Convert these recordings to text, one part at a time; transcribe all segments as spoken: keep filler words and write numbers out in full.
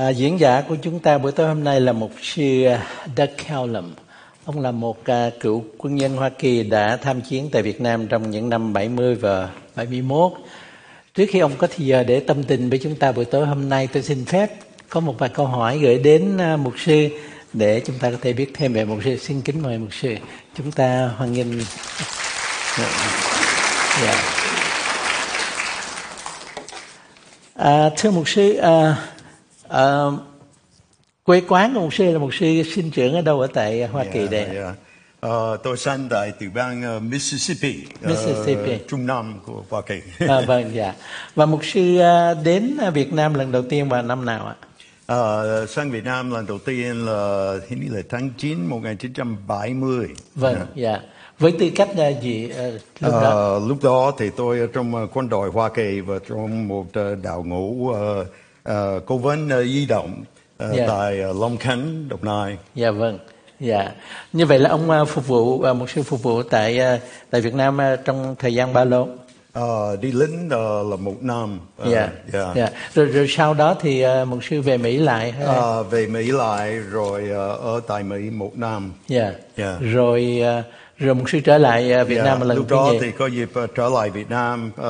À, diễn giả của chúng ta buổi tối hôm nay là mục sư Doug Callum. Ông là một uh, cựu quân nhân Hoa Kỳ đã tham chiến tại Việt Nam trong những năm bảy mươi và bảy mươi mốt. Trước khi ông có thời giờ để tâm tình với chúng ta buổi tối hôm nay, tôi xin phép có một vài câu hỏi gửi đến uh, mục sư để chúng ta có thể biết thêm về mục sư. Xin kính mời mục sư. Chúng ta hoan nghênh. Yeah. À, thưa mục sư, à, à, quê quán của mục sư là mục sư sinh trưởng ở đâu ở tại Hoa Kỳ yeah, đây? Yeah. Uh, tôi sinh tại tiểu bang uh, Mississippi, Mississippi. Uh, trung nam của Hoa Kỳ. À, vâng, dạ. Và mục sư uh, đến Việt Nam lần đầu tiên vào năm nào ạ? Uh, sang Việt Nam lần đầu tiên là hình như là tháng chín một nghìn chín trăm bảy mươi. Vâng, dạ. Yeah. Yeah. Với tư cách uh, gì uh, lúc uh, đó? Lúc đó thì tôi ở trong uh, quân đội Hoa Kỳ và trong một uh, đạo ngũ uh, uh, cố vấn uh, di động uh, yeah. tại uh, Long Khánh, Đồng Nai. Dạ vâng. Dạ. Như vậy là ông uh, phục vụ uh, mục sư phục vụ tại uh, tại Việt Nam uh, trong thời gian bao lâu? Uh, đi lính uh, là một năm. Uh, yeah. Yeah. Yeah. Rồi rồi sau đó thì uh, mục sư về Mỹ lại. Uh, về Mỹ lại rồi uh, ở tại Mỹ một năm. Yeah. Yeah. Rồi uh, rồi mục sư trở lại uh, Việt yeah. Nam một lần lúc đó thì có dịp uh, trở lại Việt Nam uh,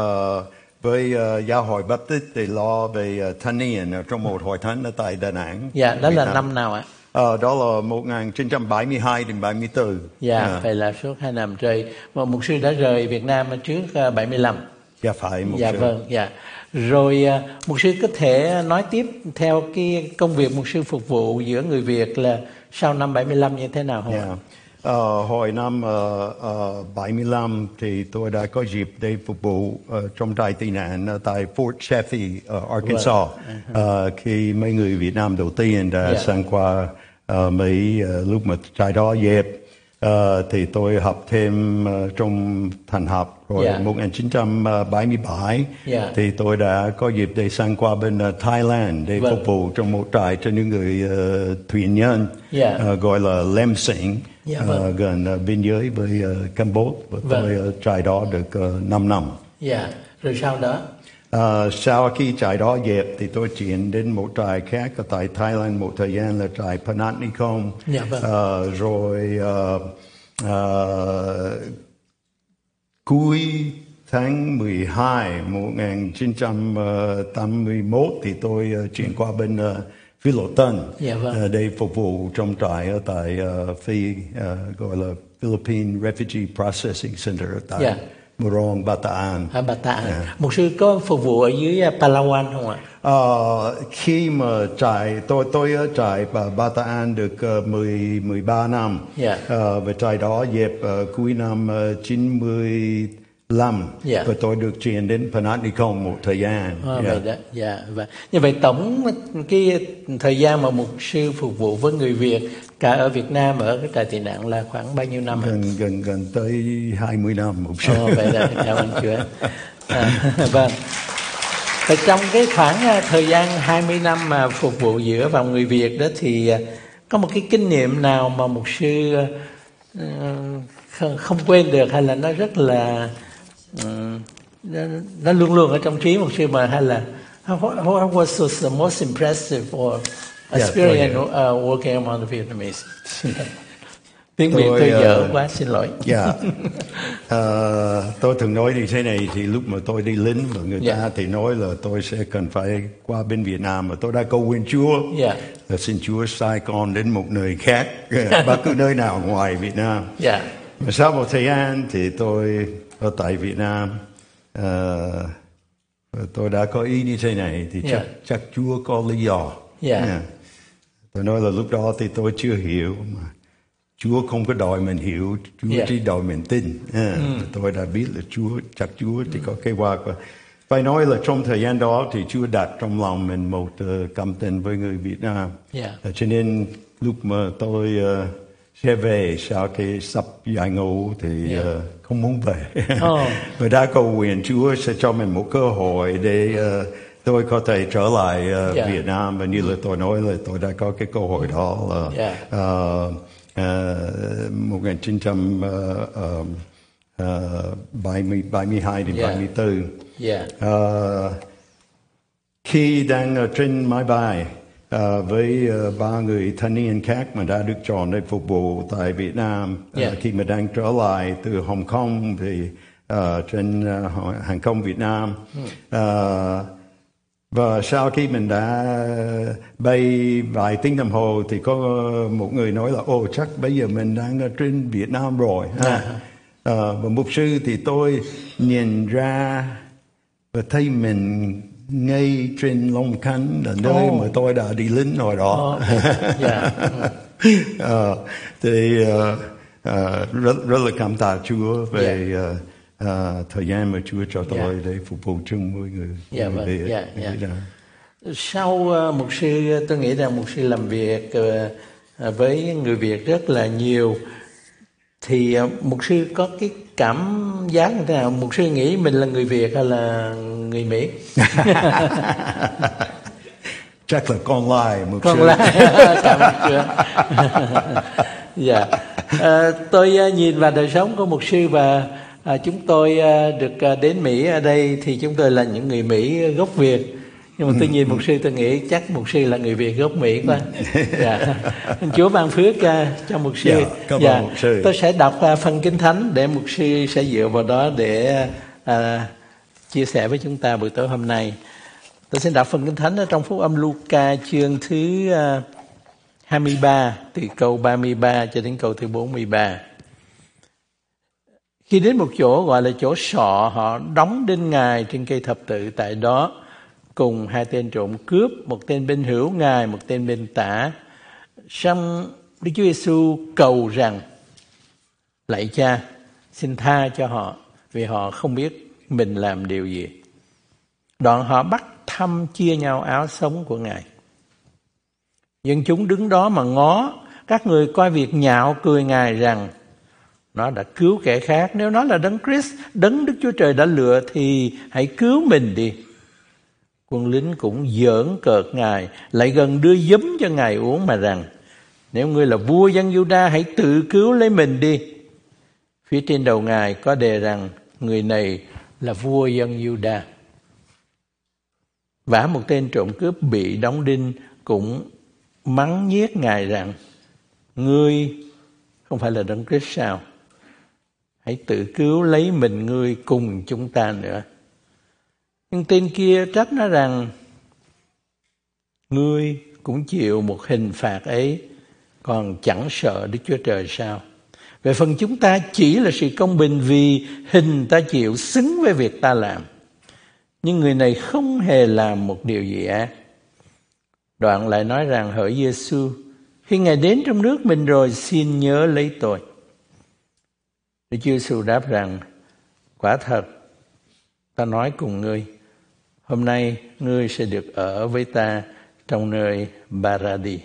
với uh, giáo hội Baptist thì lo về uh, thanh niên uh, trong một hội thánh ở tại Đà Nẵng. Dạ, yeah, đó Việt là Nam. năm nào ạ? Uh, đó là một nghìn chín trăm bảy mươi hai đến bảy mươi tư. Dạ, yeah, yeah. Vậy là suốt hai năm rời. Mà mục sư đã rời Việt Nam trước uh, bảy mươi lăm. Dạ phải mục dạ, sư. Vâng, dạ. Rồi uh, mục sư có thể nói tiếp theo cái công việc mục sư phục vụ giữa người Việt là sau năm bảy mươi lăm như thế nào không? Yeah. Uh, hồi năm uh, uh, bảy mươi lăm thì tôi đã có dịp để phục vụ uh, trong trại tị nạn uh, tại Fort Chaffee, uh, Arkansas. Uh-huh. Uh, khi mấy người Việt Nam đầu tiên đã yeah. sang qua uh, Mỹ uh, lúc mà trại đó dẹp. Uh, thì tôi học thêm uh, trong thành học rồi yeah. một nghìn chín trăm bảy mươi bảy yeah. thì tôi đã có dịp để sang qua bên uh, Thailand để vâng. phục vụ trong một trại cho những người uh, thuyền nhân yeah. uh, gọi là Lem Sing yeah, uh, vâng. gần uh, biên giới với uh, Campuchia và vâng. tôi ở trại đó được uh, năm năm. Yeah. Rồi sau đó? Uh, sau khi trại đó dẹp thì tôi chuyển đến một trại khác ở tại Thailand một thời gian là trại Panatnikom. Dạ, vâng. uh, rồi uh, uh, cuối tháng mười hai một nghìn chín trăm tám mươi mốt thì tôi uh, chuyển qua bên uh, Phi Lộ Tân dạ, vâng. uh, để phục vụ trong trại ở tại uh, Phi uh, gọi là Philippine Refugee Processing Center ở tại yeah. Morong, Bataan. À, Bataan. Yeah. Mục sư có phục vụ ở dưới Palawan không ạ? Uh, khi mà trại tôi tôi ở trại Bataan được uh, mười mười ba năm. Yeah. Uh, và trại đó dẹp uh, cuối năm uh, chín mươi lăm. Yeah. Và tôi được chuyển đến Panatnikom một thời gian. À, yeah. Vậy đó. Dạ. Và như vậy tổng cái thời gian mà mục sư phục vụ với người Việt cả ở Việt Nam ở cái trại tị nạn là khoảng bao nhiêu năm? Gần gần gần tới hai mươi năm mục sư. Ồ, vậy là cảm ơn Chúa. À, vâng. Và trong cái khoảng thời gian hai mươi năm mà phục vụ giữa vào người Việt đó thì có một cái kinh nghiệm nào mà mục sư uh, không quên được hay là nó rất là uh, nó, nó luôn luôn ở trong trí mục sư mà hay là what, what was the most impressive or experience yeah, uh, working among the Vietnamese? Tiếng Việt tôi dở uh, quá, xin lỗi. Yeah. uh, tôi thường nói như thế này thì lúc mà tôi đi lính và người yeah. ta thì nói là tôi sẽ cần phải qua bên Việt Nam mà tôi đã cầu nguyện Chúa yeah. là xin Chúa sai con đến một nơi khác, bất cứ nơi nào ngoài Việt Nam. Yeah. Và sau một thời gian thì tôi ở tại Việt Nam uh, tôi đã có ý như thế này thì yeah. chắc chắc Chúa có lý do. Yeah. Yeah. Tôi nói là lúc đó thì tôi chưa hiểu mà Chúa không có đòi mình hiểu, Chúa yeah. chỉ đòi mình tin. À, mm. Tôi đã biết là Chúa, chắc Chúa thì có kế hoạch. Phải nói là trong thời gian đó thì Chúa đặt trong lòng mình một uh, cảm tình với người Việt Nam. Yeah. Uh, cho nên lúc mà tôi uh, sẽ về sau khi sắp giải ngũ thì yeah. uh, không muốn về. Oh. Và đã cầu nguyện Chúa sẽ cho mình một cơ hội để uh, tôi có thể trở lại uh, yeah. Việt Nam. Và như là tôi nói là tôi đã có cái cơ hội đó là yeah. uh, uh, một nghìn chín trăm bảy mươi hai đến yeah. bảy mươi tư. Yeah. Uh, khi đang ở trên máy bay uh, với uh, ba người thanh niên khác mà đã được chọn để phục vụ tại Việt Nam uh, Yeah. khi mà đang trở lại từ Hồng Kông thì uh, trên uh, hàng không Việt Nam. Uh, và sau khi mình đã bay vài tiếng đồng hồ thì có một người nói là ồ chắc bây giờ mình đang ở trên Việt Nam rồi ha. Yeah. Uh, và mục sư thì tôi nhìn ra và thấy mình ngay trên Long Khánh là nơi Oh. mà tôi đã đi lính hồi đó. Oh, okay. Yeah. uh, thì uh, uh, rất, rất là cảm tạ Chúa về Yeah. uh, uh, thời gian mà Chúa cho tôi Yeah. để phục vụ chung với người. Dạ người vâng. Việt. Dạ, dạ. Vậy đó. Sau uh, mục sư, tôi nghĩ rằng mục sư làm việc uh, uh, với người Việt rất là nhiều, thì uh, mục sư có cái cảm giác như thế nào? Mục sư nghĩ mình là người Việt hay là người Mỹ? Chắc là con lai một Con sư. lai. Cảm ơn Chúa. Dạ. À, tôi uh, nhìn vào đời sống của mục sư và à, chúng tôi uh, được uh, đến Mỹ ở đây thì chúng tôi là những người Mỹ gốc Việt. Nhưng mà tôi nhìn mục sư tôi nghĩ chắc mục sư là người Việt gốc Mỹ quá. Dạ. Chúa ban phước uh, cho mục sư. Dạ, cảm ơn mục sư. Tôi sẽ đọc uh, phần Kinh Thánh để mục sư sẽ dựa vào đó để uh, chia sẻ với chúng ta buổi tối hôm nay. Tôi xin đọc phần Kinh Thánh ở trong Phúc Âm Luca chương thứ uh, hai mươi ba, từ câu ba mươi ba cho đến câu thứ bốn mươi ba. Khi đến một chỗ gọi là chỗ sọ, họ đóng đinh Ngài trên cây thập tự tại đó, cùng hai tên trộm cướp, một tên bên hữu Ngài, một tên bên tả. Song Đức Chúa Giêsu cầu rằng: lạy Cha, xin tha cho họ, vì họ không biết mình làm điều gì. Đoạn họ bắt thăm chia nhau áo sống của Ngài. Dân chúng đứng đó mà ngó, các người coi việc nhạo cười Ngài rằng: nó đã cứu kẻ khác, nếu nó là Đấng Christ, Đấng Đức Chúa Trời đã lựa thì hãy cứu mình đi. Quân lính cũng giỡn cợt Ngài, lại gần đưa giấm cho Ngài uống mà rằng: nếu ngươi là vua dân Giu-đa, hãy tự cứu lấy mình đi. Phía trên đầu Ngài có đề rằng: người này là vua dân Giu-đa. Vả một tên trộm cướp bị đóng đinh cũng mắng nhiếc Ngài rằng: ngươi không phải là Đấng Christ sao? Hãy tự cứu lấy mình ngươi cùng chúng ta nữa. Nhưng tên kia trách nó rằng: ngươi cũng chịu một hình phạt ấy, còn chẳng sợ Đức Chúa Trời sao? Về phần chúng ta chỉ là sự công bình vì hình ta chịu xứng với việc ta làm. Nhưng người này không hề làm một điều gì ác. Đoạn lại nói rằng: hỡi Giêsu, khi Ngài đến trong nước mình rồi, xin nhớ lấy tôi. Đức Chúa Giêsu đáp rằng: quả thật, ta nói cùng ngươi, hôm nay ngươi sẽ được ở với ta trong nơi Ba-ra-đi.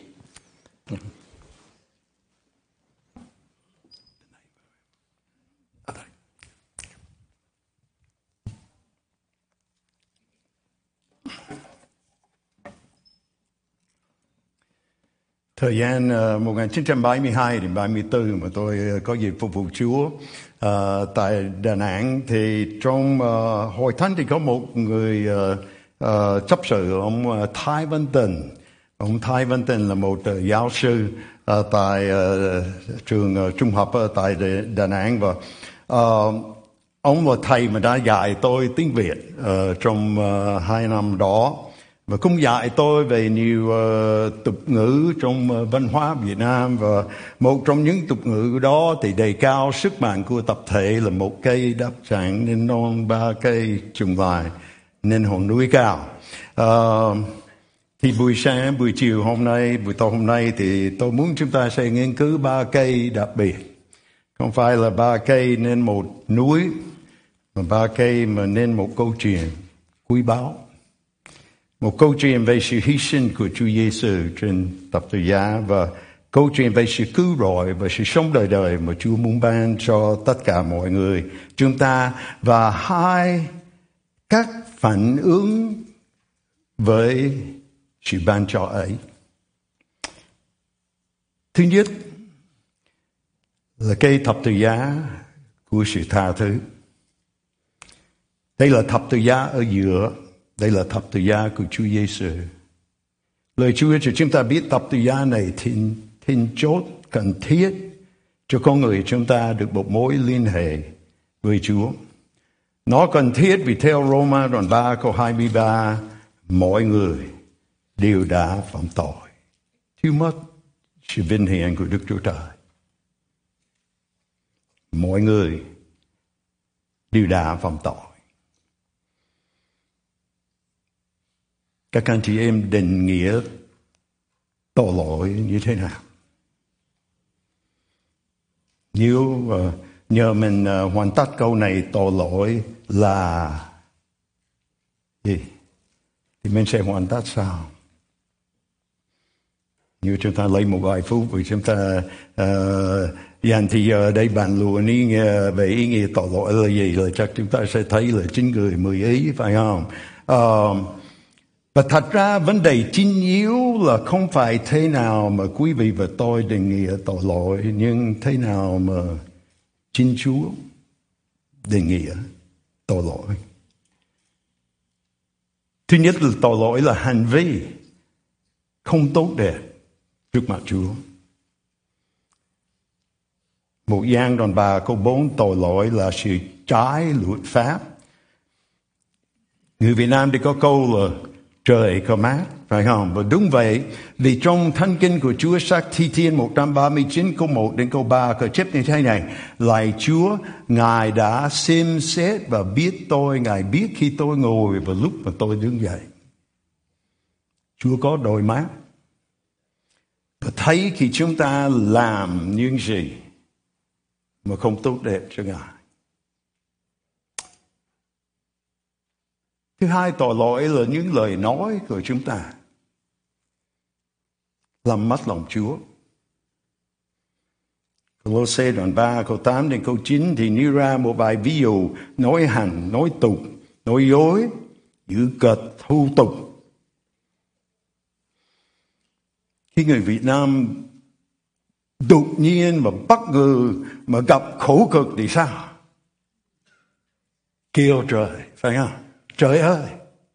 Thời gian uh, một nghìn chín trăm bảy mươi hai đến bảy mươi tư mà tôi uh, có dịp phục vụ Chúa uh, tại Đà Nẵng, thì trong uh, hội thánh thì có một người uh, uh, chấp sự, ông uh, Thái Văn Tình. Ông Thái Văn Tình là một uh, giáo sư uh, tại uh, trường uh, trung học uh, tại Đà Nẵng, và uh, ông là thầy mà đã dạy tôi tiếng Việt uh, trong uh, hai năm đó. Và cũng dạy tôi về nhiều uh, tục ngữ trong uh, văn hóa Việt Nam, và một trong những tục ngữ đó thì đề cao sức mạnh của tập thể là một cây đắp chẳng nên non, ba cây trùng lại nên hòn núi cao. Uh, thì buổi sáng, buổi chiều hôm nay, buổi tối hôm nay thì tôi muốn chúng ta sẽ nghiên cứu ba cây đặc biệt. Không phải là ba cây nên một núi, mà ba cây mà nên một câu chuyện quý báu. Một câu chuyện về sự hy sinh của Chúa Giêsu trên thập tự giá, và câu chuyện về sự cứu rỗi và sự sống đời đời mà Chúa muốn ban cho tất cả mọi người chúng ta, và hai các phản ứng với sự ban cho ấy. Thứ nhất là cây thập tự giá của sự tha thứ. Đây là thập tự giá ở giữa. Đây là thập tự giá của Chúa Giêsu. Lời Chúa cho chúng ta biết tập tự giá này thiên, thiên chốt cần thiết cho con người chúng ta được một mối liên hệ với Chúa. Nó cần thiết vì theo Roma đoạn ba câu hai mươi ba, mọi người đều đã phạm tội, thiếu mất sự vinh hiển của Đức Chúa Trời. Mọi người đều đã phạm tội. Các anh chị em định nghĩa tội lỗi như thế nào? Nếu uh, nhờ mình uh, hoàn tất câu này, tội lỗi là gì? Thì mình sẽ hoàn tất sao? Như chúng ta lấy một vài phút vì chúng ta uh, dành thì giờ đây bàn luận ý nghĩa về ý nghĩa tội lỗi là gì, là chắc chúng ta sẽ thấy là chín người mười ý, phải không? Uh, và thật ra vấn đề chính yếu là không phải thế nào mà quý vị và tôi định nghĩa tội lỗi, nhưng thế nào mà chính Chúa định nghĩa tội lỗi. Thứ nhất là tội lỗi là hành vi không tốt đẹp trước mặt Chúa. Một Giăng đoạn ba câu bốn, tội lỗi là sự trái luật pháp. Người Việt Nam thì có câu là trời có mát, phải không? Và đúng vậy, vì trong Thánh Kinh của Chúa sách Thi Thiên một trăm ba mươi chín câu một đến câu ba có chép như thế này: lạy Chúa, Ngài đã xem xét và biết tôi, Ngài biết khi tôi ngồi và lúc mà tôi đứng dậy. Chúa có đôi mắt và thấy khi chúng ta làm những gì mà không tốt đẹp cho Ngài. Thứ hai, tội lỗi là những lời nói của chúng ta làm mất lòng Chúa. Cô-lô-sê đoạn ba câu tám đến câu chín thì nêu ra một vài ví dụ: nói hành, nói tục, nói dối, giữ cật, thu tục. Khi người Việt Nam đột nhiên và bất ngờ mà gặp khổ cực thì sao? Kêu trời, phải không? Trời ơi,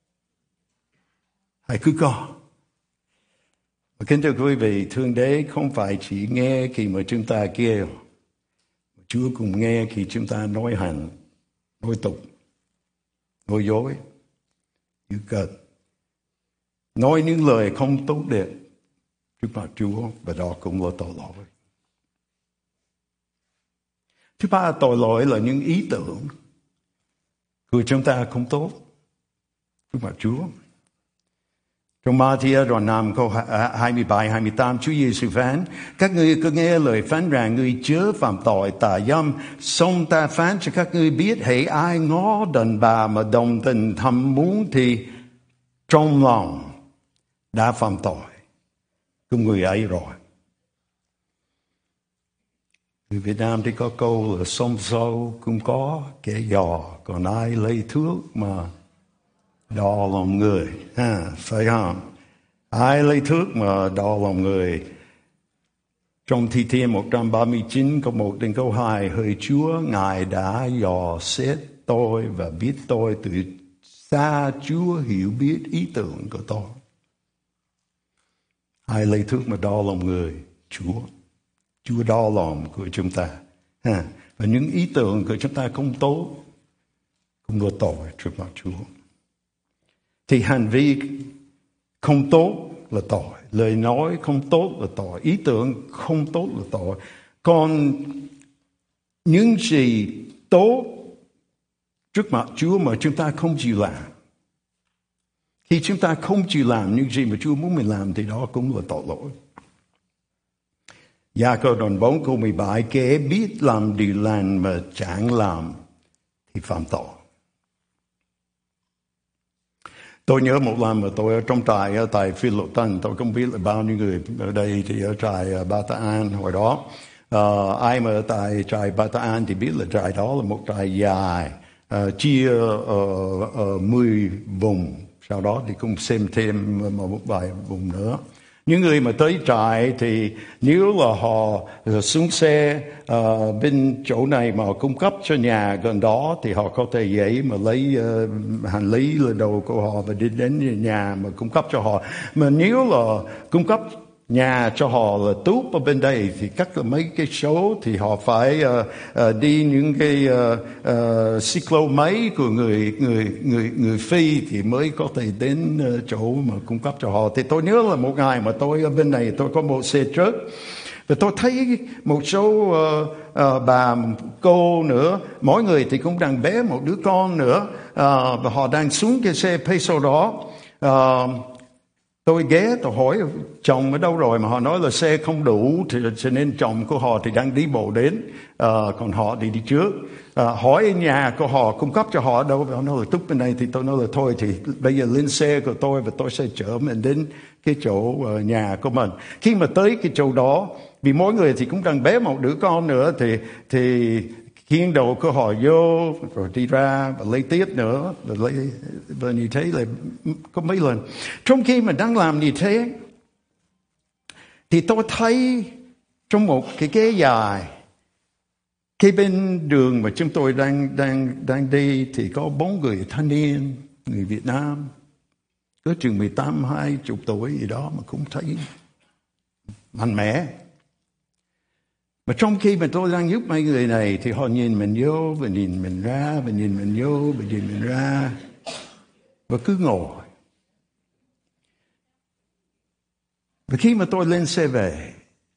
hãy cứ có. Và kính thưa quý vị, Thượng Đế không phải chỉ nghe khi mà chúng ta kêu, Chúa cũng nghe khi chúng ta nói hành, nói tục, nói dối, giữ cật, nói những lời không tốt đẹp trước mặt Chúa, và đó cũng là tội lỗi. Thứ ba, tội lỗi là những ý tưởng của chúng ta không tốt trước mặt Chúa. Trong Ma-thi-ơ đoạn năm câu hai mươi bảy hai mươi tám, Chúa Giêsu phán: các ngươi có nghe lời phán rằng ngươi chớ phạm tội tà dâm, song ta phán cho các ngươi biết, hễ ai ngó đàn bà mà đồng tình thầm muốn thì trong lòng đã phạm tội của người ấy rồi. Người Việt Nam thì có câu là sông sâu cũng có kẻ dò, còn ai lấy thước mà đo lòng người, ha, phải không? Ai lấy thước mà đo lòng người? Trong Thi Thiên một trăm ba mươi chín câu một đến câu hai, hỡi Chúa, Ngài đã dò xét tôi và biết tôi, từ xa Chúa hiểu biết ý tưởng của tôi. Ai lấy thước mà đo lòng người? Chúa. Chúa đo lòng của chúng ta, ha. Và những ý tưởng của chúng ta không tốt cũng có tội trước mặt Chúa. Thì hành vi không tốt là tội, lời nói không tốt là tội, ý tưởng không tốt là tội. Còn những gì tốt trước mặt Chúa mà chúng ta không chịu làm, khi chúng ta không chịu làm những gì mà Chúa muốn mình làm, thì đó cũng là tội lỗi. Gia-cơ đoạn bốn câu mười bảy, kẻ biết làm điều lành mà chẳng làm thì phạm tội. Tôi nhớ một lần mà tôi ở trong trại ở tại Phi Lộ Tân, tôi không biết là bao nhiêu người ở đây thì ở trại Ba Ta An hồi đó. Uh, ai mà ở tại trại Ba Ta An thì biết là trại đó là một trại dài, uh, chia uh, uh, mười vùng, sau đó thì cũng xem thêm một vài vùng nữa. Những người mà tới trại thì nếu là họ xuống xe uh, bên chỗ này mà cung cấp cho nhà gần đó thì họ có thể dễ mà lấy uh, hành lý lên đầu của họ và đi đến nhà mà cung cấp cho họ. Mà nếu là cung cấp nhà cho họ là tốt ở bên đây thì cách là mấy cái số thì họ phải uh, uh, đi những cái uh, uh, xích lô máy của người người người người Phi thì mới có thể đến uh, chỗ mà cung cấp cho họ. Thì tôi nhớ là một ngày mà tôi ở bên này tôi có một xe truck và tôi thấy một số uh, uh, bà cô nữa, mỗi người thì cũng đang bé một đứa con nữa, uh, và họ đang xuống cái xe peso đó. Uh, Tôi ghé, tôi hỏi chồng ở đâu rồi mà họ nói là xe không đủ, thì cho nên chồng của họ thì đang đi bộ đến, à, còn họ đi đi trước. À, hỏi nhà của họ cung cấp cho họ ở đâu, họ nói là túc bên này, thì tôi nói là thôi thì bây giờ lên xe của tôi và tôi sẽ chở mình đến cái chỗ uh, nhà của mình. Khi mà tới cái chỗ đó, vì mỗi người thì cũng đang bé một đứa con nữa, thì thì khiêng đầu của họ vô rồi đi ra và lấy tiếp nữa và lấy và như thế là có mấy lần. Trong khi mà đang làm như thế thì tôi thấy trong một cái ghế dài cái bên đường mà chúng tôi đang đang đang đi thì có bốn người thanh niên người Việt Nam có chừng mười tám hai chục tuổi gì đó mà cũng thấy mạnh mẽ. Mà trong khi mà tôi đang giúp mấy người này thì họ nhìn mình vô và nhìn mình ra và nhìn mình vô và nhìn mình ra và cứ ngồi. Và khi mà tôi lên xe về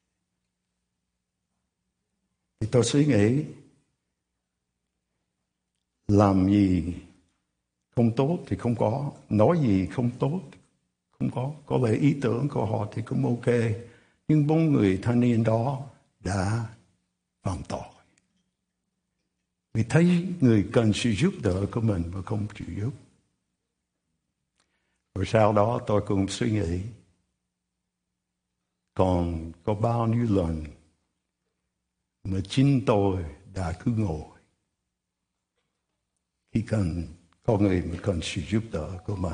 thì tôi suy nghĩ làm gì không tốt thì không có, nói gì không tốt không có. Có lẽ ý tưởng của họ thì cũng ok, nhưng bốn người thanh niên đó đã phạm tội vì thấy người cần sự giúp đỡ của mình mà không chịu giúp. Rồi sau đó tôi cũng suy nghĩ còn có bao nhiêu lần mà chính tôi đã cứ ngồi khi cần có người mà cần sự giúp đỡ của mình.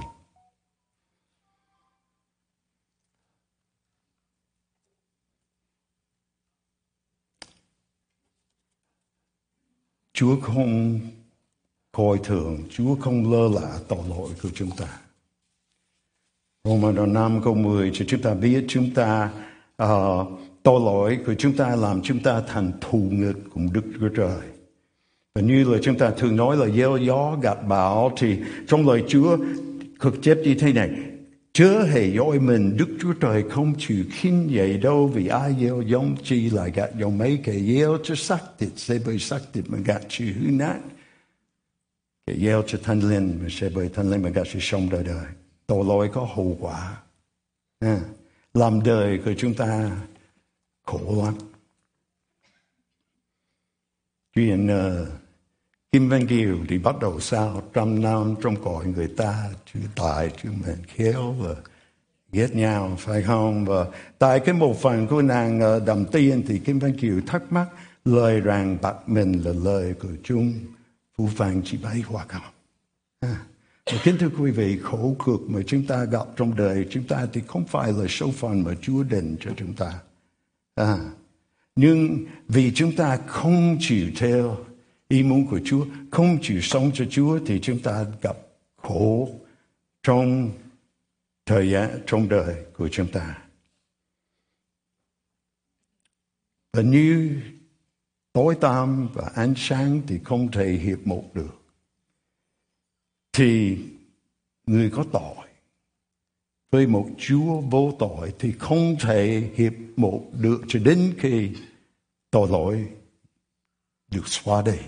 Chúa không coi thường, Chúa không lơ là tội lỗi của chúng ta. Roma đoạn năm câu mười cho chúng ta biết chúng ta uh, tội lỗi của chúng ta làm chúng ta thành thù nghịch cùng Đức Chúa Trời. Và như là chúng ta thường nói là gieo gió gặt bão, thì trong lời Chúa thực chép như thế này: chớ hề dối mình, Đức Chúa Trời không chịu khinh vậy đâu, vì ai gieo giống chi lại gặt giống mấy. Kẻ gieo cho xác thịt sẽ bởi xác thịt mà gặt sự hư nát, kẻ gieo cho thánh linh mà sẽ bởi thánh linh mà gặt sự sống đời đời. Tội lỗi có hậu quả, à, làm đời của chúng ta khổ lắm. Chuyện uh, Kim Văn Kiều thì bắt đầu sau trăm năm trong cõi người ta, chứ tại chứ mình khéo và ghét nhau, phải không? Và tại cái một phần của nàng uh, Đầm Tiên thì Kim Văn Kiều thắc mắc lời rằng bạc mình là lời của chúng, phù phàng chỉ bấy hoa không. À. Và kính thưa quý vị, khổ cực mà chúng ta gặp trong đời chúng ta thì không phải là số phận mà Chúa định cho chúng ta. À, nhưng vì chúng ta không chịu theo ý muốn của Chúa, không chịu sống cho Chúa, thì chúng ta gặp khổ trong thời gian, trong đời của chúng ta. Và như tối tăm và ánh sáng thì không thể hiệp một được, thì người có tội với một Chúa vô tội thì không thể hiệp một được cho đến khi tội lỗi được xóa đi.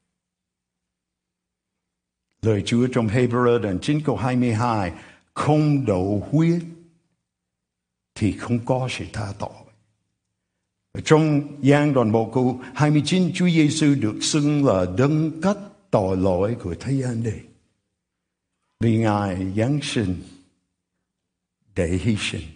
Lời Chúa trong Hebrew đoạn chín câu hai mươi hai: không đổ huyết thì không có sự tha tội. Trong Giăng đoạn một câu hai mươi chín, Chúa Giêsu được xưng là đấng cất tội lỗi của thế gian đi, vì Ngài giáng sinh để hy sinh,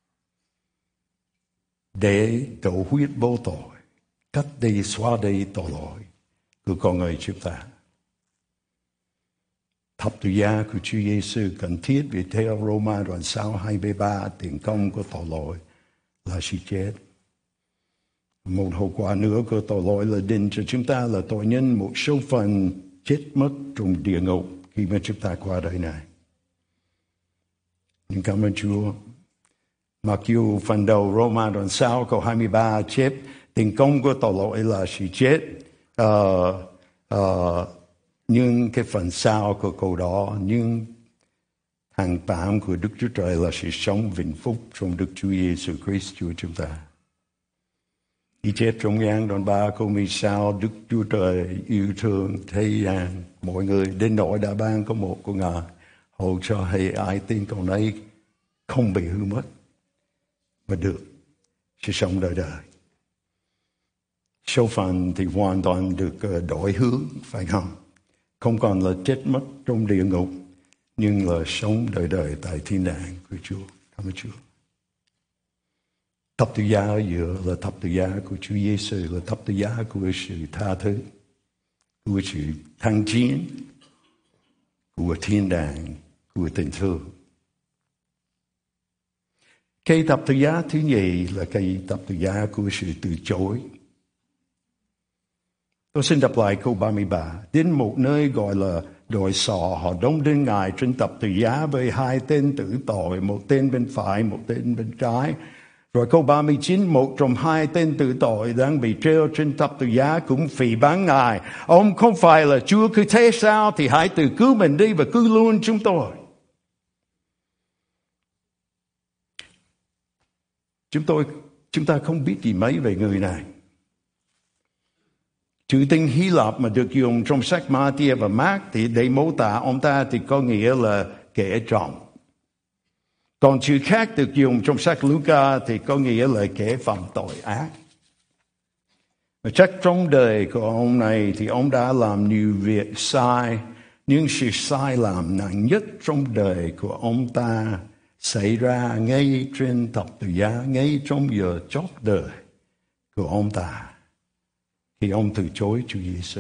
để đổ huyết vô tội, cất đi, xóa đi tội lỗi của con người chúng ta. Thập tự giá của Chúa Giêsu cần thiết vì theo Roma đoạn sáu hai mươi ba, tiền công của tội lỗi là sự chết. Một hậu quả nữa của tội lỗi là định cho chúng ta là tội nhân một số phần chết mất trong địa ngục khi mà chúng ta qua đời này. Nhưng cảm ơn Chúa, mặc dù phần đầu Roma đoạn sáu câu hai mươi ba chép tiền công của tội lỗi là sự chết, uh, uh, nhưng cái phần sau của câu đó, nhưng hàng tám của Đức Chúa Trời là sự sống vĩnh phúc trong Đức Chúa Giêsu Christ Chúa chúng ta. Khi chết trong gian đoạn ba câu mười sáu, Đức Chúa Trời yêu thương thế gian mọi người đến nỗi đã ban có một của Ngài, hầu cho hay ai tin câu ấy không bị hư mất mà được sự sống đời đời. Số phận thì hoàn toàn được đổi hướng, phải không? Không còn là chết mất trong địa ngục, nhưng là sống đời đời tại thiên đàng của Chúa. Cảm ơn Chúa. Thập tự giá ở giữa là thập tự giá của Chúa Giêsu, là thập tự giá của sự tha thứ, của sự thăng chiến, của thiên đàng, của tình thương. Cây thập tự giá thứ nhì là cây thập tự giá của sự từ chối. Tôi xin đọc lại câu ba mươi ba. Đến một nơi gọi là đồi sọ, họ đóng đinh Ngài trên thập tự giá với hai tên tử tội, một tên bên phải, một tên bên trái. Rồi câu ba mươi chín, một trong hai tên tử tội đang bị treo trên thập tự giá cũng phỉ báng Ngài. Ông không phải là Chúa, cứ thế sao thì hãy tự cứu mình đi và cứu luôn chúng tôi. Chúng tôi, chúng ta không biết gì mấy về người này. Chữ tiếng Hy Lạp mà được dùng trong sách Ma-thi-ơ và Mác thì để mô tả ông ta thì có nghĩa là kẻ trộm. Còn chữ khác được dùng trong sách Luca thì có nghĩa là kẻ phạm tội ác. Và chắc trong đời của ông này thì ông đã làm nhiều việc sai, nhưng sự sai làm nặng nhất trong đời của ông ta xảy ra ngay trên thập tự giá, ngay trong giờ chót đời của ông ta, khi ông từ chối Chúa Giêsu.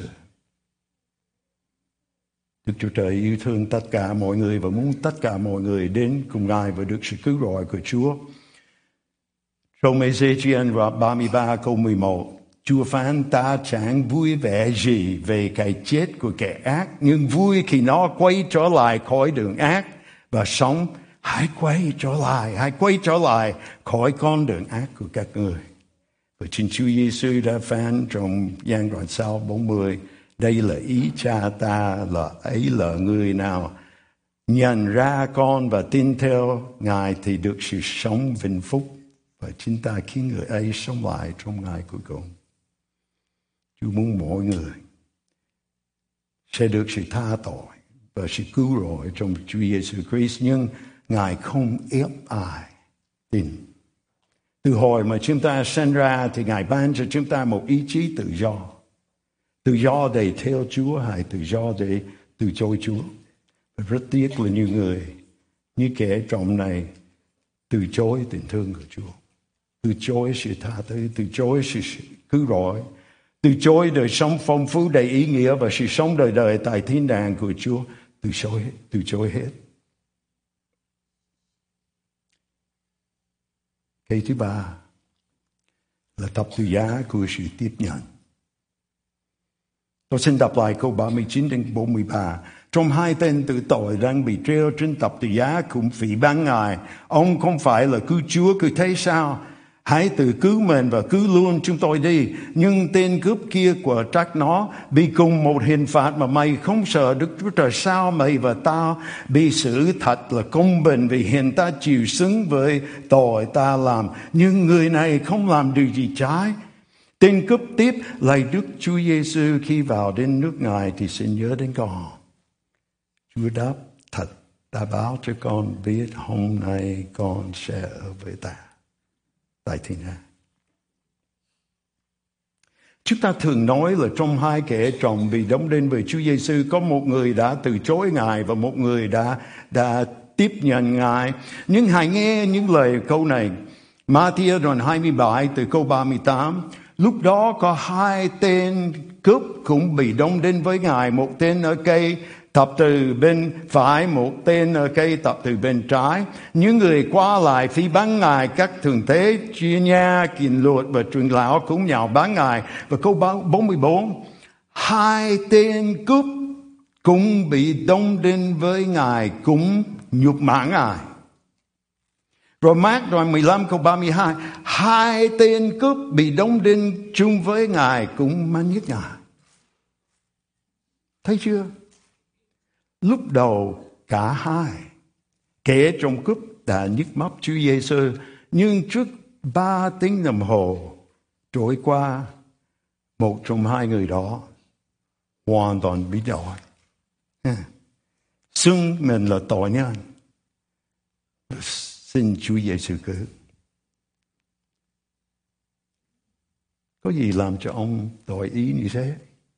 Đức Chúa Trời yêu thương tất cả mọi người và muốn tất cả mọi người đến cùng Ngài và được sự cứu rỗi của Chúa. Trong Ê-zê-chi-ân ba mươi ba câu mười một, Chúa phán ta chẳng vui vẻ gì về cái chết của kẻ ác, nhưng vui khi nó quay trở lại khỏi đường ác và sống. Hãy quay trở lại, hãy quay trở lại khỏi con đường ác của các người. Và chính Chúa Giêsu đã phán trong gian đoạn sau bốn mươi, đây là ý cha ta, là ấy là người nào nhận ra con và tin theo Ngài thì được sự sống vĩnh phúc. Và chính ta khiến người ấy sống lại trong ngày cuối cùng. Chúa muốn mỗi người sẽ được sự tha tội và sự cứu rỗi trong Chúa Giêsu Christ, nhưng Ngài không ép ai tin. Từ hồi mà chúng ta sinh ra thì Ngài ban cho chúng ta một ý chí tự do. Tự do để theo Chúa hay tự do để từ chối Chúa. Và rất tiếc là nhiều người như kẻ trộm này từ chối tình thương của Chúa. Từ chối sự tha thứ, từ chối sự cứu rỗi, từ chối đời sống phong phú đầy ý nghĩa và sự sống đời đời tại thiên đàng của Chúa. Từ chối, từ chối hết. Cái thứ ba là thập tự giá của sự tiếp nhận. Tôi xin đọc lại câu ba mươi chín đến bốn mươi ba. Trong hai tên tử tội đang bị treo trên thập tự giá cũng phỉ báng Ngài. Ông không phải là cứu Chúa, cứ thế sao? Hãy tự cứu mình và cứu luôn chúng tôi đi. Nhưng tên cướp kia của trách nó bị cùng một hình phạt mà mày không sợ Đức Chúa Trời sao? Mày và tao bị xử thật là công bình vì hiện ta chịu xứng với tội ta làm. Nhưng người này không làm điều gì trái. Tên cướp tiếp lạy Đức Chúa Giêsu khi vào đến nước Ngài thì xin nhớ đến con. Chúa đáp, thật ta báo cho con biết hôm nay con sẽ ở với ta tại thiên đàng. Chúng ta thường nói là trong hai kẻ trộm bị đóng đinh với Chúa Giêsu có một người đã từ chối Ngài và một người đã đã tiếp nhận Ngài. Nhưng hãy nghe những lời câu này. Ma-thi-ơ đoạn hai mươi bảy từ câu ba mươi tám. Lúc đó có hai tên cướp cũng bị đóng đinh với Ngài, một tên ở cây Thập từ bên phải, một tên ở cây thập từ bên trái. Những người qua lại phỉ báng Ngài, các thượng tế, chuyên gia, kỷ luật và trưởng lão cũng nhạo báng Ngài. Và câu bốn mươi bốn, hai tên cướp cũng bị đóng đinh với Ngài, cũng nhục mạ Ngài. Rồi Mác đoạn mười lăm câu ba mươi hai, hai tên cướp bị đóng đinh chung với Ngài, cũng man nhất Ngài. Thấy chưa? Lúc đầu cả hai kẻ trong cướp đã nhức mắt Chúa Giêsu, nhưng trước ba tiếng đồng hồ trôi qua, một trong hai người đó hoàn toàn bị đòi, xưng mình là tội nhân. Xin Chúa Giêsu cứu. Có gì làm cho ông đổi ý như thế?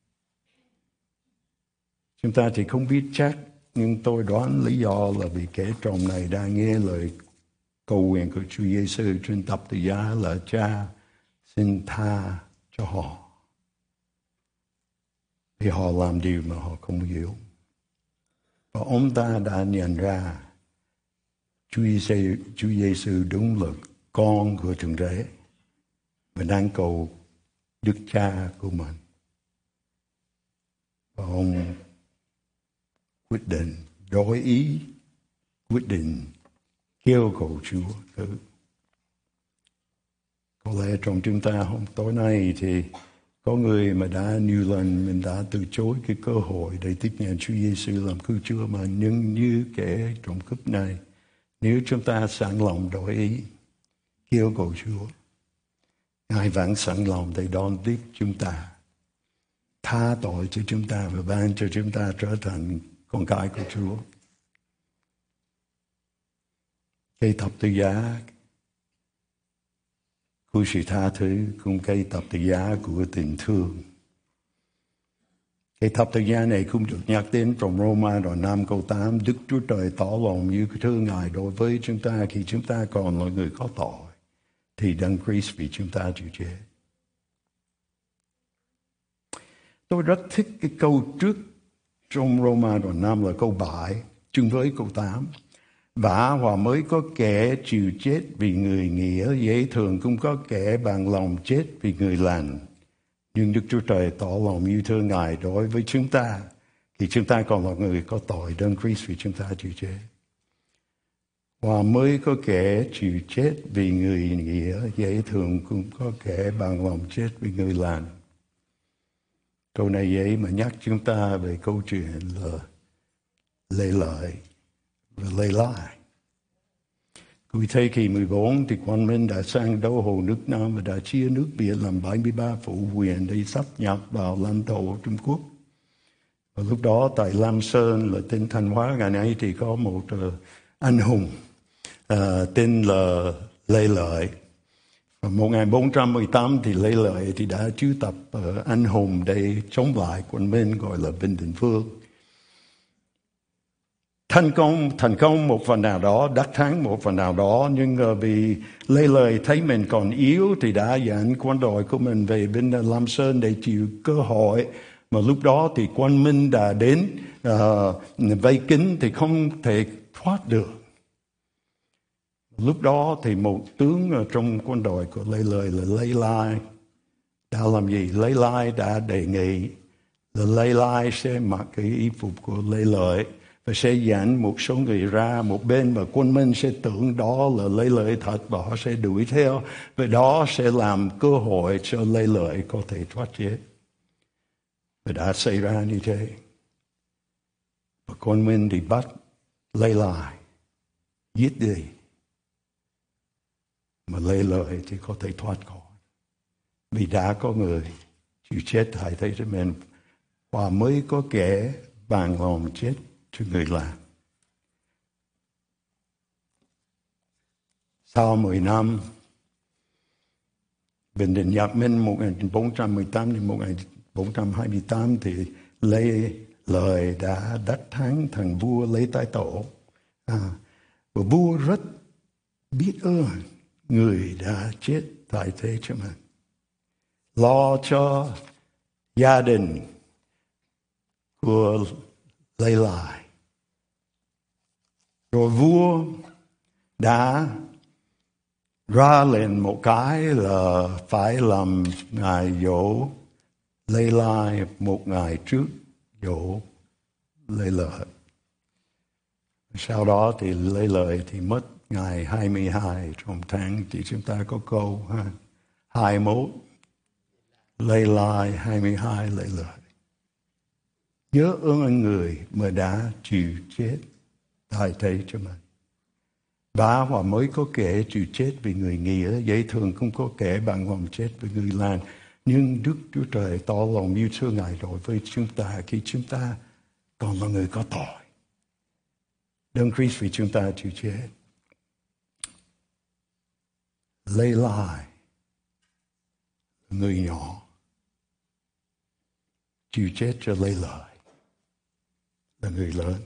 Chúng ta thì không biết chắc, nhưng tôi đoán lý do là vì kẻ trộm này đang nghe lời cầu nguyện của Chúa Giêsu trên thập tự giá là Cha xin tha cho họ. Thì họ làm điều mà họ không hiểu. Và ông ta đã nhận ra Chúa Giêsu, Chúa Giêsu đúng là con của Thượng Đế và đang cầu Đức Cha của mình. Và ông quyết định đổi ý, quyết định kêu cầu Chúa cứu. Có lẽ trong chúng ta hôm tối nay thì có người mà đã nhiều lần mình đã từ chối cái cơ hội để tiếp nhận Chúa Giêsu làm cứu Chúa, mà nhưng như kẻ trộm cướp này, nếu chúng ta sẵn lòng đổi ý, kêu cầu Chúa, Ngài vẫn sẵn lòng để đón tiếp chúng ta, tha tội cho chúng ta và ban cho chúng ta trở thành con cái của Chúa. Cây thập tự giá của sự tha thứ, cùng cây thập tự giá của tình thương. Cây thập tự giá này cũng được nhắc đến trong Roma đoạn năm câu tám. Đức Chúa Trời tỏ lòng yêu thương Ngài đối với chúng ta khi chúng ta còn là người có tội, thì Đấng Christ vì chúng ta chịu chết. Tôi rất thích cái câu trước trong Roma đoạn năm là câu bảy chung với câu tám. Vả hòa mới có kẻ chịu chết vì người nghĩa, dễ thường cũng có kẻ bằng lòng chết vì người lành. Nhưng Đức Chúa Trời tỏ lòng yêu thương Ngài đối với chúng ta thì chúng ta còn là người có tội, Đấng Christ vì chúng ta chịu chết. Hòa mới có kẻ chịu chết vì người nghĩa, dễ thường cũng có kẻ bằng lòng chết vì người lành. Câu này dễ mà nhắc chúng ta về câu chuyện là lệ lợi và lệ lại. Cuối thế kỷ mười bốn thì Quang Minh đã sang đấu hồ nước Nam và đã chia nước Việt làm bảy mươi ba phủ huyện để sắp nhập vào lãnh thổ Trung Quốc. Và lúc đó tại Lam Sơn là tỉnh Thanh Hóa ngày nay thì có một uh, anh hùng uh, tên là Lê Lợi. Và một nghìn bốn trăm mười tám thì Lê Lợi thì đã trú tập uh, anh hùng để chống lại Quang Minh gọi là Bình Định Vương. Thành công, thành công một phần nào đó, đắc thắng một phần nào đó, nhưng uh, vì Lê Lợi thấy mình còn yếu thì đã dẫn quân đội của mình về bên Lam Sơn để chịu cơ hội. Mà lúc đó thì Quang Minh đã đến uh, vây kín thì không thể thoát được. Lúc đó thì một tướng ở trong quân đội của Lê Lợi là Lê Lai đã làm gì? Lê Lai đã đề nghị là Lê Lai sẽ mặc cái y phục của Lê Lợi và sẽ dẫn một số người ra một bên mà Quang Minh sẽ tưởng đó là Lê Lợi thật và họ sẽ đuổi theo. Và đó sẽ làm cơ hội cho Lê Lợi có thể thoát chết. Và đã xảy ra như thế. Và Quang Minh thì bắt Lê Lai, giết đi. Mà Lê Lợi thì có thể thoát khỏi. Vì đã có người chịu chết hại thế cho mình. Và mới có kẻ bằng lòng chết cho người làm. Sau mười năm, Bình Định Giáp Minh một nghìn bốn trăm mười tám đến một nghìn bốn trăm hai mươi tám thì Lê Lợi đã đắc thắng thằng vua Lê Thái Tổ. À, và vua rất biết ơn người đã chết tại thế cho mình. Lo cho gia đình của lấy lại. Rồi vua đã ra lệnh một cái là phải làm ngày dỗ lấy lại một ngày trước dỗ lấy lợi. Sau đó thì lấy lợi thì mất ngày hai mươi hai trong tháng, thì chúng ta có câu ha, hai mươi mốt lấy lại, hai mươi hai lấy lợi. Nhớ ơn anh người mà đã chịu chết thay thế cho mình. Bà Hòa mới có kẻ chịu chết vì người nghĩa, vậy thường cũng có kẻ bàng hoàng chết vì người lành. Nhưng Đức Chúa Trời tỏ lòng yêu thương Ngài đối với chúng ta khi chúng ta còn là người có tội. Đấng Christ vì chúng ta chịu chết, lấy lại người nhỏ, chịu chết cho lấy lợi là người lớn.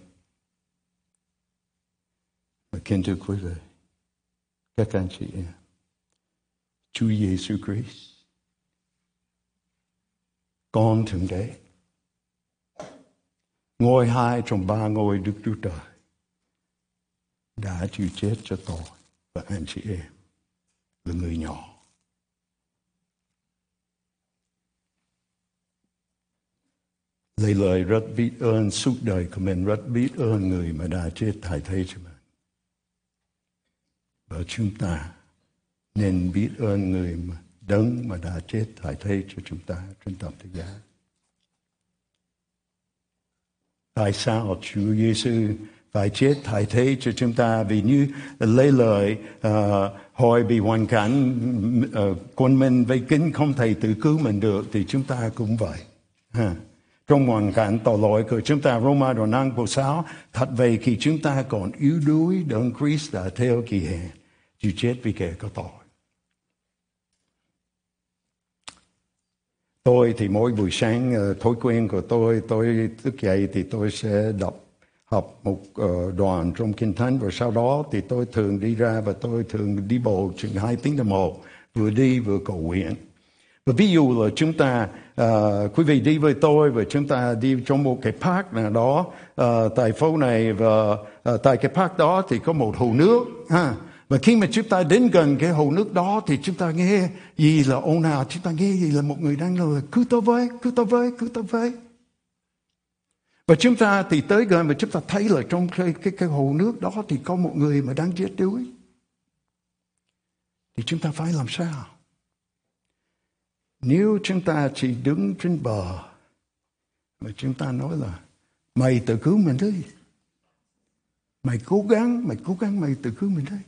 Và kính thưa quý vị, các anh chị em, Chúa Giêsu Christ, con Thượng Đế, ngôi hai trong ba ngôi Đức Chúa Trời, đã chịu chết cho tôi và anh chị em là người nhỏ. Lấy lời rất biết ơn, suốt đời của mình rất biết ơn người mà đã chết thay thế cho mình. Và chúng ta nên biết ơn người mà đấng mà đã chết thay thế cho chúng ta trên thập tự giá. Tại sao Chúa Giêsu phải chết thay thế cho chúng ta? Vì như lấy lời uh, hồi bị hoàn cảnh uh, con mình vây kính không thể tự cứu mình được, thì chúng ta cũng vậy. Ha. Trong hoàn cảnh tội lỗi của chúng ta, Roma đoạn năm câu sáu, thật vậy khi chúng ta còn yếu đuối, Đấng Christ đã theo kỳ hẹn chịu chết vì kẻ có tội. Tôi thì mỗi buổi sáng, thói quen của tôi, tôi thức dậy thì tôi sẽ đọc học một uh, đoạn trong Kinh Thánh, và sau đó thì tôi thường đi ra và tôi thường đi bộ chừng hai tiếng đồng hồ, vừa đi vừa cầu nguyện. Và ví dụ là chúng ta, uh, quý vị đi với tôi và chúng ta đi trong một cái park nào đó uh, tại phố này, và uh, tại cái park đó thì có một hồ nước ha. Và khi mà chúng ta đến gần cái hồ nước đó thì chúng ta nghe gì là ồn ào, chúng ta nghe gì là một người đang nói cứu tôi với, cứu tôi với, cứu tôi với. Và chúng ta thì tới gần và chúng ta thấy là trong cái, cái, cái hồ nước đó thì có một người mà đang chết đuối. Thì chúng ta phải làm sao? Nếu chúng ta chỉ đứng trên bờ mà chúng ta nói là mày tự cứu mình đi, mày cố gắng, mày cố gắng, mày tự cứu mình đi.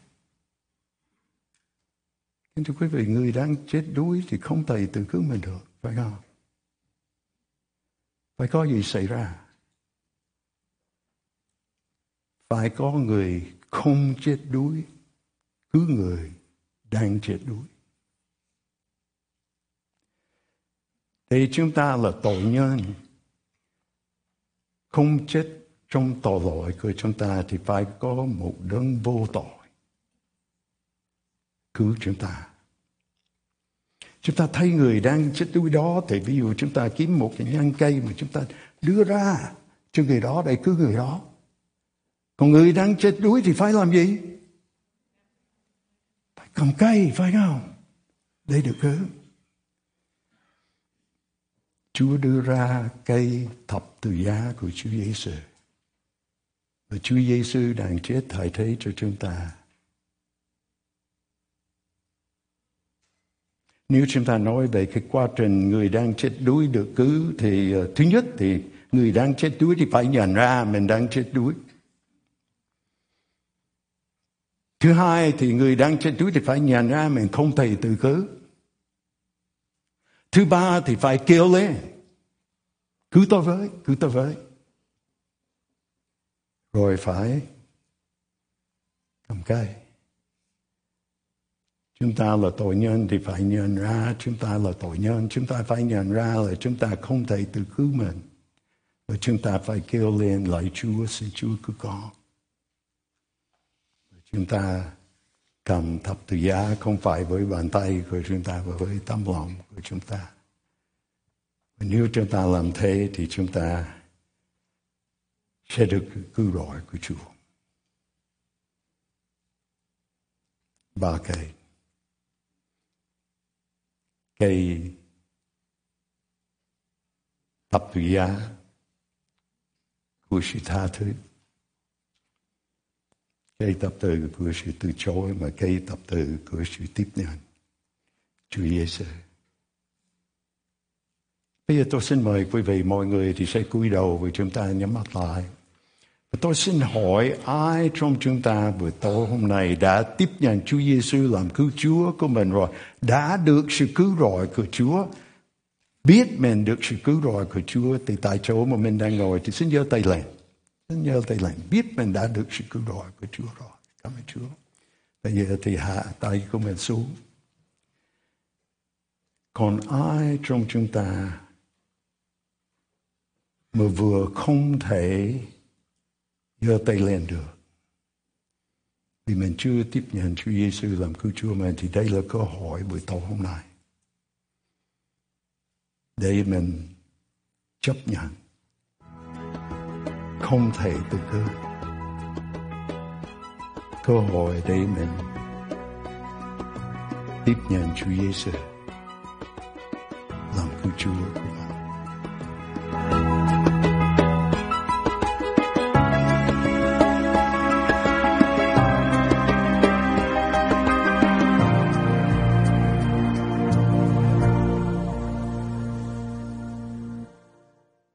Thưa quý vị, người đang chết đuối thì không thể tự cứu mình được, phải không? Phải có gì xảy ra? Phải có người không chết đuối cứu người đang chết đuối. Thì chúng ta là tội nhân, không chết trong tội lỗi của chúng ta, thì phải có một đấng vô tội cứu chúng ta. Chúng ta thấy người đang chết đuối đó, thì ví dụ chúng ta kiếm một cái nhang cây mà chúng ta đưa ra cho người đó để cứu người đó. Còn người đang chết đuối thì phải làm gì? Phải cầm cây, phải không? Để được cứu. Chúa đưa ra cây thập tự giá của Chúa Giêsu. Và Chúa Giêsu đang chết thay thế cho chúng ta. Nếu chúng ta nói về cái quá trình người đang chết đuối được cứu, thì uh, thứ nhất thì người đang chết đuối thì phải nhận ra mình đang chết đuối. Thứ hai thì người đang chết đuối thì phải nhận ra mình không thể tự cứu. Thứ ba thì phải kêu lên, cứu tôi với, cứu tôi với. Rồi phải cầm cây. Chúng ta là tội nhân thì phải nhận ra chúng ta là tội nhân. Chúng ta phải nhận ra là chúng ta không thể tự cứu mình. Và chúng ta phải kêu lên lạy Chúa, xin Chúa cứu con. Chúng ta cầm thập tự giá không phải với bàn tay của chúng ta, mà với tấm lòng của chúng ta. Và nếu chúng ta làm thế thì chúng ta sẽ được cứu rỗi của Chúa. Ba cây. Cây thập tự giá của sự tha thứ, cây thập tự của sự từ chối, mà cây thập tự của sự tiếp nhận Chúa Giêsu. Bây giờ tôi xin mời quý vị mọi người thì sẽ cúi đầu vì chúng ta nhắm mắt lại. Và tôi xin hỏi ai trong chúng ta buổi tối hôm nay đã tiếp nhận Chúa Giêsu làm cứu Chúa của mình rồi, đã được sự cứu rỗi của Chúa, biết mình được sự cứu rỗi của Chúa, thì tại chỗ mà mình đang ngồi thì xin giơ tay lên. Xin giơ tay lên, biết mình đã được sự cứu rỗi của Chúa rồi. Cảm ơn Chúa. Bây giờ thì hạ tay của mình xuống. Còn ai trong chúng ta mà vừa không thể giơ tay lên được vì mình chưa tiếp nhận Chúa Giêsu làm cứu Chúa mình, thì đây là cơ hội buổi tối hôm nay để mình chấp nhận không thể từ cơ, cơ hội để mình tiếp nhận Chúa Giêsu làm cứu Chúa của mình.